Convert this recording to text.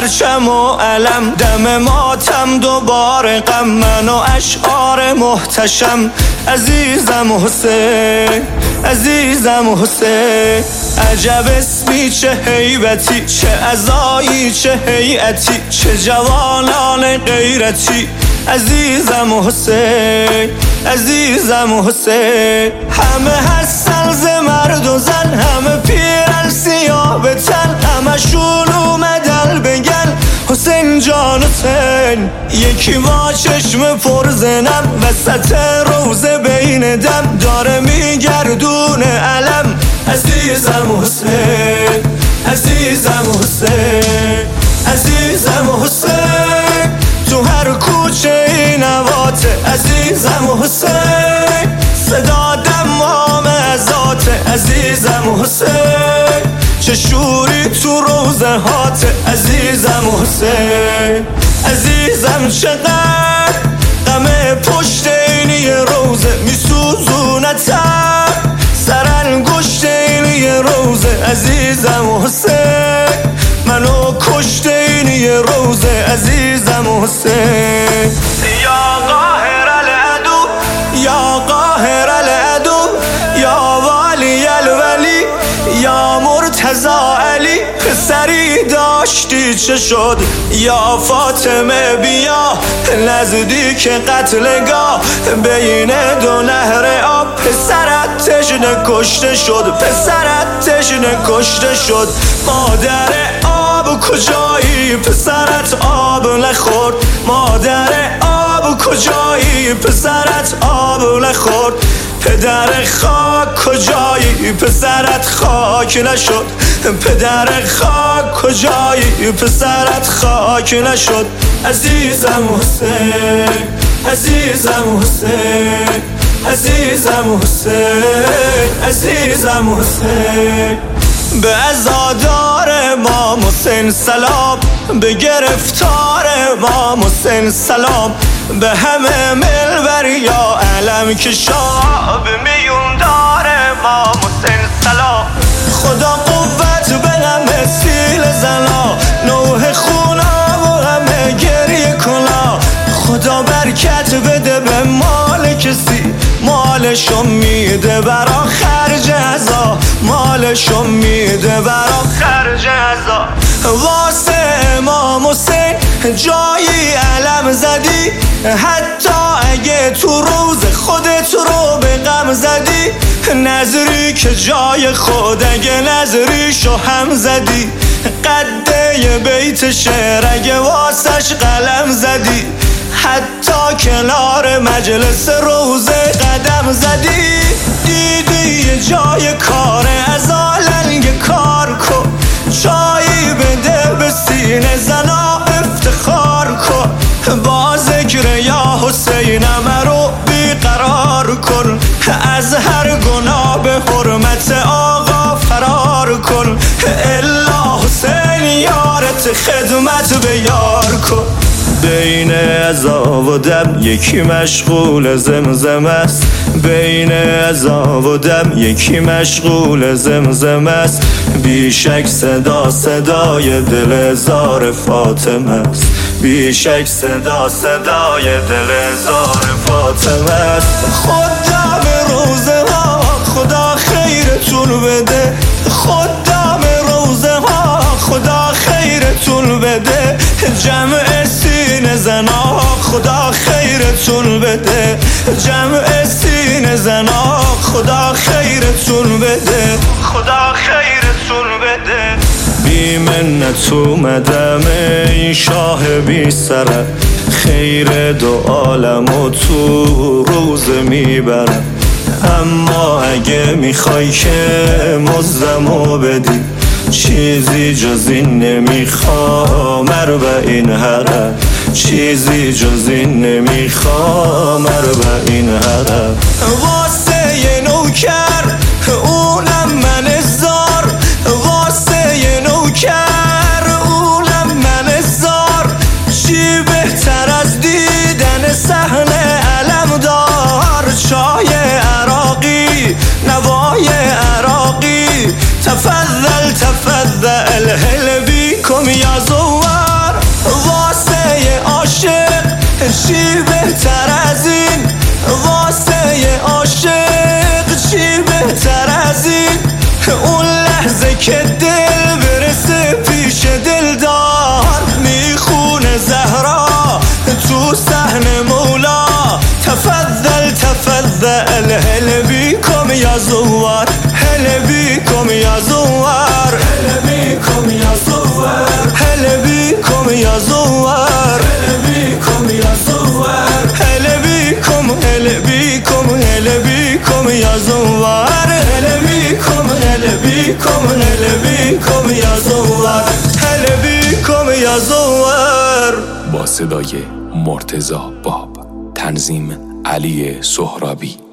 پرچم و علم، دم ماتم دوباره غم، من و اشعار محتشم. عزیزم حسین، عزیزم حسین، عجب اسمی چه هیبتی، چه عزایی چه هیئتی، چه جوانان غیرتی. عزیزم حسین، عزیزم حسین، همه هستن ز مرد و زن، همه پیرن سیاه به تن، همشون اومدن بگن حسین جان حسین. یکی با چشم پر زنم وسط روزه بین دم، داره میگردونه علم. عزیزم حسین، عزیزم حسین، عزیزم حسین، تو هر کوچه این نواته. عزیزم حسین، صدا دمام ازاته. عزیزم حسین، چه شوری تو روزه هاته. عزیزم حسین، عزیزم چقدر غم پشت اینی روزه، میسوزونتم سرانگشت اینی روزه. عزیزم حسین، منو کشت اینی روزه. عزیزم حسین، یا قاهر العدو، یا قاهر العدو، یا والی الولی، یا مرتضی علی. پسری داشتی چه شد یا فاطمه، بیا نزدیک قتلگاه بین دو نهر آب. پسرت تشنه کشته شد، پسرت تشنه کشته شد. مادر آب کجایی، پسرت آب نخورد. مادر آب کجایی، پسرت آب نخورد. پدر خاک کجایی، پسرت خاک نشد. پدر خاک کجایی، پسرت خاک نشد. عزیزم حسین، عزیزم حسین، عزیزم حسین، عزیزم حسین. به عزادار امام حسین سلام، به گرفتار امام حسین سلام، به همه ملبر یا علم کشا، به میوندار امام حسین سلام. خدا قوت به همه سیل زنا، نوح خونا و همه گریه کنا. خدا برکت بده به مال کسی، مالشو میده برا خرج عزا، مالشو میده برا خرج عزا. واسه امام حسین جایی علم زدی، حتی اگه تو روز خودت رو به غم زدی. نظری که جای خود اگه نظریشو هم زدی، قده بیت شعر اگه واسش قلم زدی، حتی کنار مجلس روزه قدم زدی. دیدی یه جای کار از آلنگ کار کن، جایی بده به سینه زنا افتخار کن. با ذکر یا حسینم رو بیقرار کن، از هر گناه به حرمت آقا فرار کن. الا حسین یارت خدمت به یار کن. بین عزا و دم یکی مشغول زمزم است، بین عزا و دم یکی مشغول زمزم است. بیشک صدا صدای دل زار فاطمه است، بیشک صدا صدای دل زار فاطمه است. خدا به روزه ها خدا خیرتون بده، خدا به روزه ها خدا خیرتون بده. جمع سینه زنا خدا خیرتون بده، جمع سینه زنا خدا خیرتون بده، خدا خیرتون بده. بی منت اومدم ای شاه بی سرم، خیر دو عالم و تو روزه میبرم. اما اگه میخوای که مزدمو بدی، چیزی جز این نمیخوام اربعین حرم، چیزی جز این نمیخوام اربعین حرم. واسه یه نوکر اونم من زار، واسه یه نوکر اونم من زار. چی بهتر از دیدن صحنه علمدار، چای عراقی نوای عراقی. تفضل تفضل هل بیکم یا زوار. غزل هل بيكم يا زوار هل بيكم يا زوار هل بيكم يا زوار هل بيكم يا زوار هل بيكم يا زوار هل بيكم هل بيكم هل بيكم يا زوار هل بيكم هل بيكم هل بيكم يا زوار هل بيكم يا زوار. با صدای مرتضی باب، تنظیم علی سهرابی.